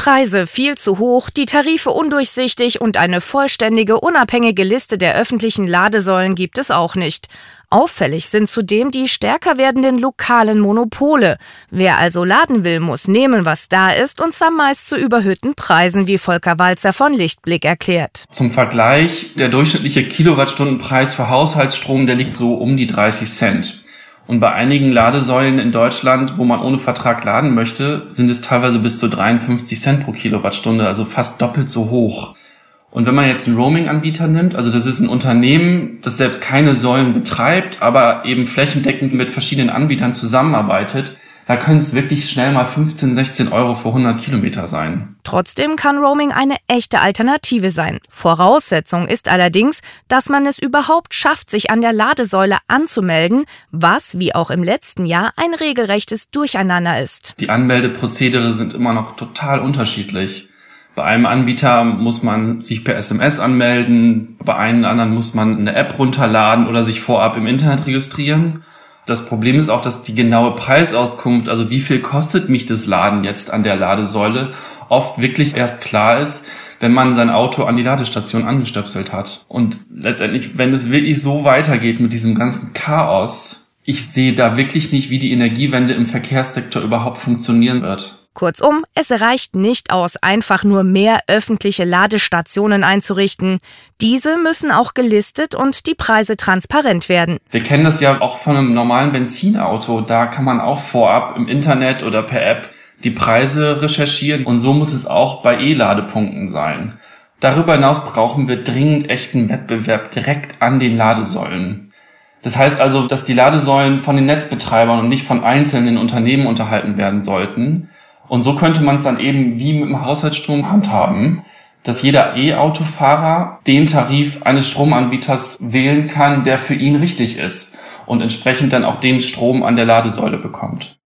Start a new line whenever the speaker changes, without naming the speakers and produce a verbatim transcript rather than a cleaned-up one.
Preise viel zu hoch, die Tarife undurchsichtig und eine vollständige, unabhängige Liste der öffentlichen Ladesäulen gibt es auch nicht. Auffällig sind zudem die stärker werdenden lokalen Monopole. Wer also laden will, muss nehmen, was da ist, und zwar meist zu überhöhten Preisen, wie Volker Walzer von Lichtblick erklärt.
Zum Vergleich, der durchschnittliche Kilowattstundenpreis für Haushaltsstrom, der liegt so um die dreißig Cent. Und bei einigen Ladesäulen in Deutschland, wo man ohne Vertrag laden möchte, sind es teilweise bis zu dreiundfünfzig Cent pro Kilowattstunde, also fast doppelt so hoch. Und wenn man jetzt einen Roaming-Anbieter nimmt, also das ist ein Unternehmen, das selbst keine Säulen betreibt, aber eben flächendeckend mit verschiedenen Anbietern zusammenarbeitet, da können es wirklich schnell mal fünfzehn, sechzehn Euro für hundert Kilometer sein.
Trotzdem kann Roaming eine echte Alternative sein. Voraussetzung ist allerdings, dass man es überhaupt schafft, sich an der Ladesäule anzumelden, was, wie auch im letzten Jahr, ein regelrechtes Durcheinander ist.
Die Anmeldeprozedere sind immer noch total unterschiedlich. Bei einem Anbieter muss man sich per S M S anmelden, bei einem anderen muss man eine App runterladen oder sich vorab im Internet registrieren. Das Problem ist auch, dass die genaue Preisauskunft, also wie viel kostet mich das Laden jetzt an der Ladesäule, oft wirklich erst klar ist, wenn man sein Auto an die Ladestation angestöpselt hat. Und letztendlich, wenn es wirklich so weitergeht mit diesem ganzen Chaos, ich sehe da wirklich nicht, wie die Energiewende im Verkehrssektor überhaupt funktionieren wird.
Kurzum, es reicht nicht aus, einfach nur mehr öffentliche Ladestationen einzurichten. Diese müssen auch gelistet und die Preise transparent werden.
Wir kennen das ja auch von einem normalen Benzinauto. Da kann man auch vorab im Internet oder per App die Preise recherchieren. Und so muss es auch bei E-Ladepunkten sein. Darüber hinaus brauchen wir dringend echten Wettbewerb direkt an den Ladesäulen. Das heißt also, dass die Ladesäulen von den Netzbetreibern und nicht von einzelnen Unternehmen unterhalten werden sollten. Und so könnte man es dann eben wie mit dem Haushaltsstrom handhaben, dass jeder E-Autofahrer den Tarif eines Stromanbieters wählen kann, der für ihn richtig ist und entsprechend dann auch den Strom an der Ladesäule bekommt.